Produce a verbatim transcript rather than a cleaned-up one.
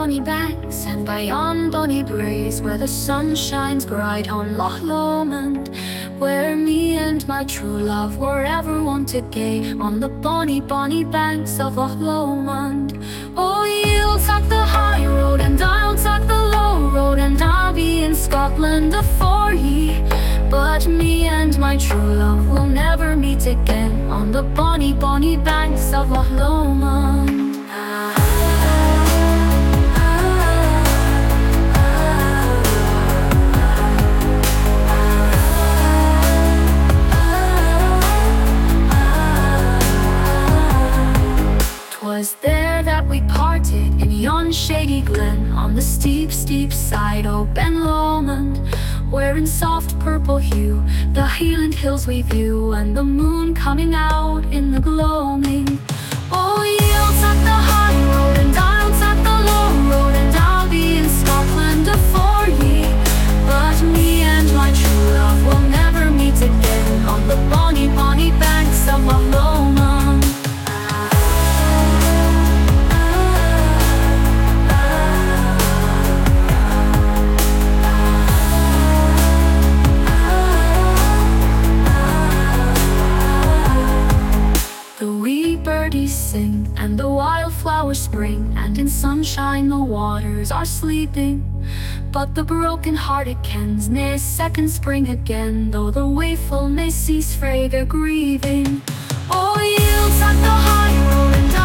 bonny banks and by yon bonny braes, where the sun shines bright on Loch Lomond, where me and my true love were ever wont to gae, on the bonny, bonny banks of Loch Lomond. Oh, you'll take the high road and I'll take the low road, and I'll be in Scotland afore ye, but me and my true love will never meet again, on the bonny, bonny banks of Loch Lomond. 'Twas there that we parted, in yon shady glen, on the steep, steep side o' Ben Lomond, where in soft purple hue the Highland hills we view, and the moon coming out in the gloaming. Oh, you'll take the high road and I'll take the low road, and I'll be in Scotland afore ye, but me and my true love will never meet again, on the bonny, bonny banks of Loch Lomond. Birdies sing and the wildflowers spring, and in sunshine the waters are sleeping, but the broken-hearted kens nae second spring again, though the waeful may cease frae their grieving. Oh, you'll take the high road and